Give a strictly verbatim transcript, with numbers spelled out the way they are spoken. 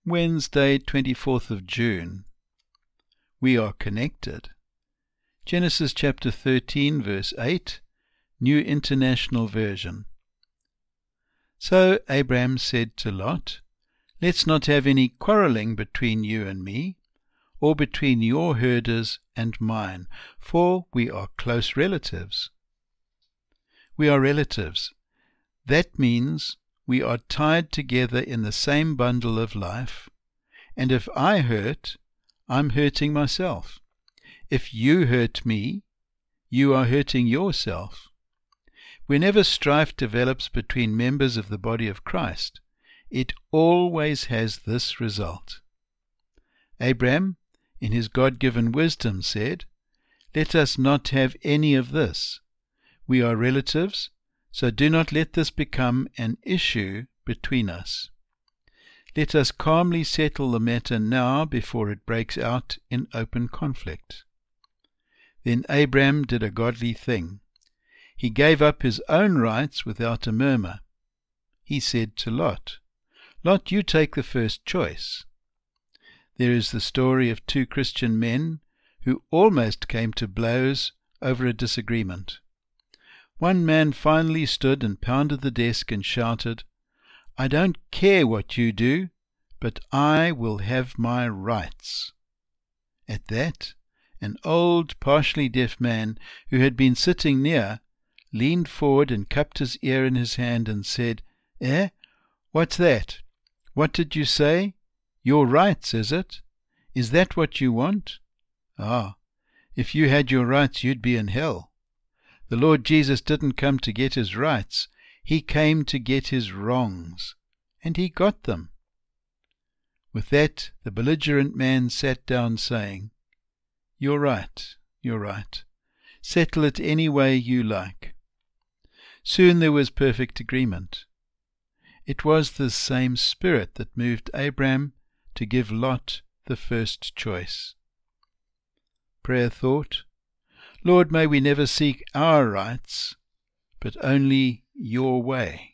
Wednesday, twenty-fourth of June. We are connected. Genesis chapter thirteen, verse eight, New International Version. So Abram said to Lot, "Let's not have any quarrelling between you and me, or between your herders and mine, for we are close relatives." We are relatives. That means we are tied together in the same bundle of life, and if I hurt, I'm hurting myself. If you hurt me, you are hurting yourself. Whenever strife develops between members of the body of Christ, it always has this result. Abram, in his God-given wisdom, said, "Let us not have any of this. We are relatives, so do not let this become an issue between us. Let us calmly settle the matter now before it breaks out in open conflict." Then Abram did a godly thing. He gave up his own rights without a murmur. He said to Lot, "Lot, you take the first choice." There is the story of two Christian men who almost came to blows over a disagreement. One man finally stood and pounded the desk and shouted, "I don't care what you do, but I will have my rights." At that, an old, partially deaf man who had been sitting near leaned forward and cupped his ear in his hand and said, "Eh? What's that? What did you say? Your rights, is it? Is that what you want? Ah, if you had your rights, you'd be in hell. The Lord Jesus didn't come to get his rights. He came to get his wrongs. And he got them." With that, the belligerent man sat down, saying, "You're right, you're right. Settle it any way you like." Soon there was perfect agreement. It was the same spirit that moved Abram to give Lot the first choice. Prayer thought: Lord, may we never seek our rights, but only your way.